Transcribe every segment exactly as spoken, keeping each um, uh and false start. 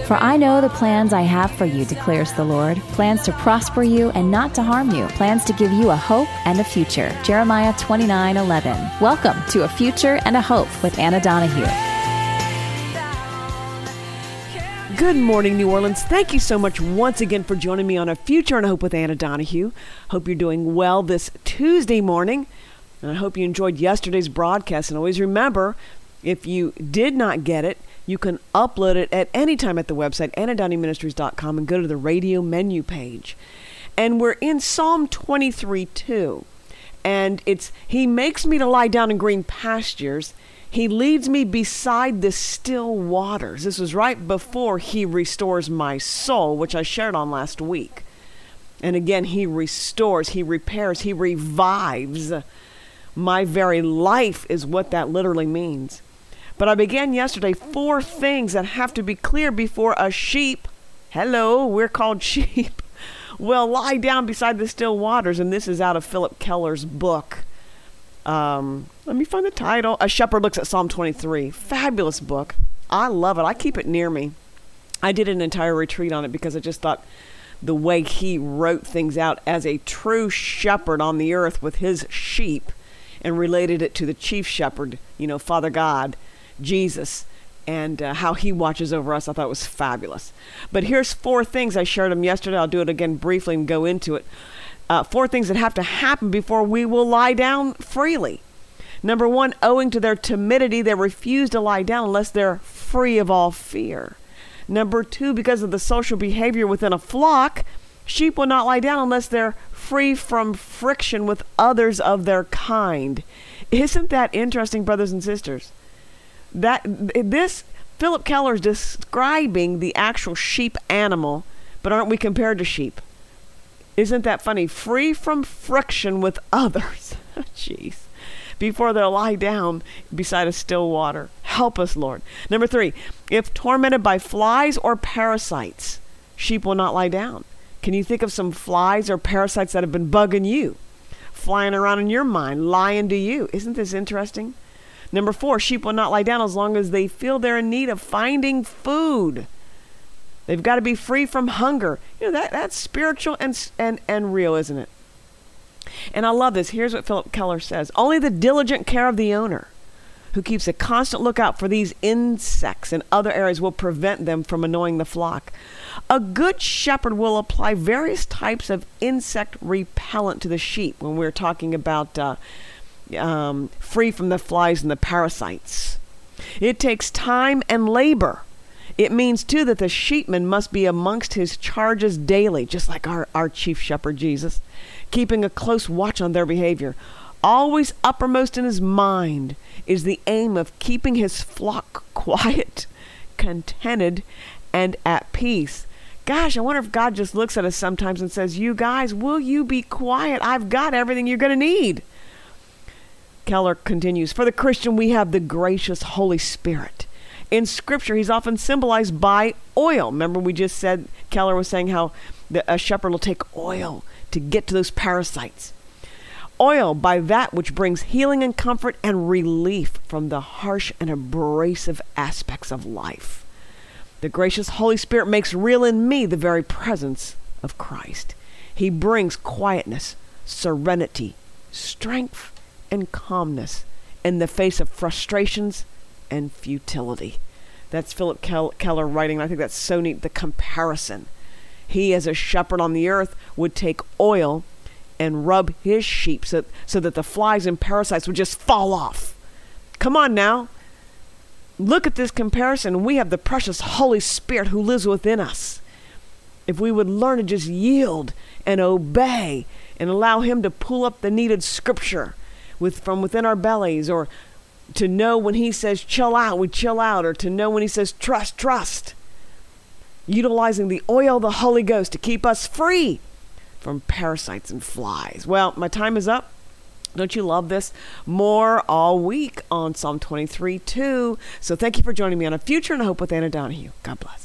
For I know the plans I have for you, declares the Lord, plans to prosper you and not to harm you, plans to give you a hope and a future. Jeremiah twenty-nine eleven. Welcome to A Future and a Hope with Anna Donahue. Good morning, New Orleans. Thank you so much once again for joining me on A Future and a Hope with Anna Donahue. Hope you're doing well this Tuesday morning, and I hope you enjoyed yesterday's broadcast. And always remember, if you did not get it, you can upload it at any time at the website, anna donahue ministries dot com, and go to the radio menu page. And we're in Psalm twenty-three two. And it's, He makes me to lie down in green pastures. He leads me beside the still waters. This was right before He restores my soul, which I shared on last week. And again, He restores, He repairs, He revives. My very life is what that literally means. But I began yesterday four things that have to be clear before a sheep, hello, we're called sheep, will lie down beside the still waters. And this is out of Philip Keller's book. Um, let me find the title. A Shepherd Looks at Psalm twenty-three. Fabulous book. I love it. I keep it near me. I did an entire retreat on it because I just thought the way he wrote things out as a true shepherd on the earth with his sheep and related it to the chief shepherd, you know, Father God, Jesus, and uh, how He watches over us. I thought it was fabulous. But here's four things. I shared them yesterday. I'll do it again briefly and go into it. Uh, four things that have to happen before we will lie down freely. Number one, owing to their timidity, they refuse to lie down unless they're free of all fear. Number two, because of the social behavior within a flock, sheep will not lie down unless they're free from friction with others of their kind. Isn't that interesting, brothers and sisters? That this Philip Keller is describing the actual sheep animal, but aren't we compared to sheep? Isn't that funny? Free from friction with others. Jeez. Before they'll lie down beside a still water. Help us, Lord. Number three, if tormented by flies or parasites, sheep will not lie down. Can you think of some flies or parasites that have been bugging you, flying around in your mind, lying to you? Isn't this interesting? Number four, sheep will not lie down as long as they feel they're in need of finding food. They've got to be free from hunger. You know, that that's spiritual and and and real, isn't it? And I love this. Here's what Philip Keller says. Only the diligent care of the owner, who keeps a constant lookout for these insects and other areas, will prevent them from annoying the flock. A good shepherd will apply various types of insect repellent to the sheep when we're talking about uh, um, free from the flies and the parasites. It takes time and labor. It means, too, that the sheepman must be amongst his charges daily, just like our, our chief shepherd, Jesus, keeping a close watch on their behavior. Always uppermost in his mind is the aim of keeping his flock quiet, contented, and at peace. Gosh, I wonder if God just looks at us sometimes and says, you guys, will you be quiet? I've got everything you're going to need. Keller continues, for the Christian, we have the gracious Holy Spirit. In Scripture, He's often symbolized by oil. Remember, we just said, Keller was saying how the, a shepherd will take oil to get to those parasites. Oil by that which brings healing and comfort and relief from the harsh and abrasive aspects of life. The gracious Holy Spirit makes real in me the very presence of Christ. He brings quietness, serenity, strength, and calmness in the face of frustrations and futility. That's Philip Kel- Keller writing. I think that's so neat, the comparison. He, as a shepherd on the earth, would take oil and rub his sheep so, so that the flies and parasites would just fall off. Come on now. Look at this comparison. We have the precious Holy Spirit who lives within us. If we would learn to just yield and obey and allow Him to pull up the needed scripture with from within our bellies, or to know when He says chill out, we chill out, or to know when He says trust, trust. Utilizing the oil of the Holy Ghost to keep us free from parasites and flies. Well, my time is up. Don't you love this? More all week on Psalm twenty-three two. So thank you for joining me on A Future and a Hope with Anna Donahue. God bless.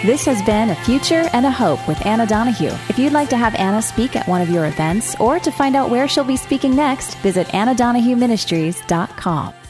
This has been A Future and a Hope with Anna Donahue. If you'd like to have Anna speak at one of your events or to find out where she'll be speaking next, visit anna donahue ministries dot com.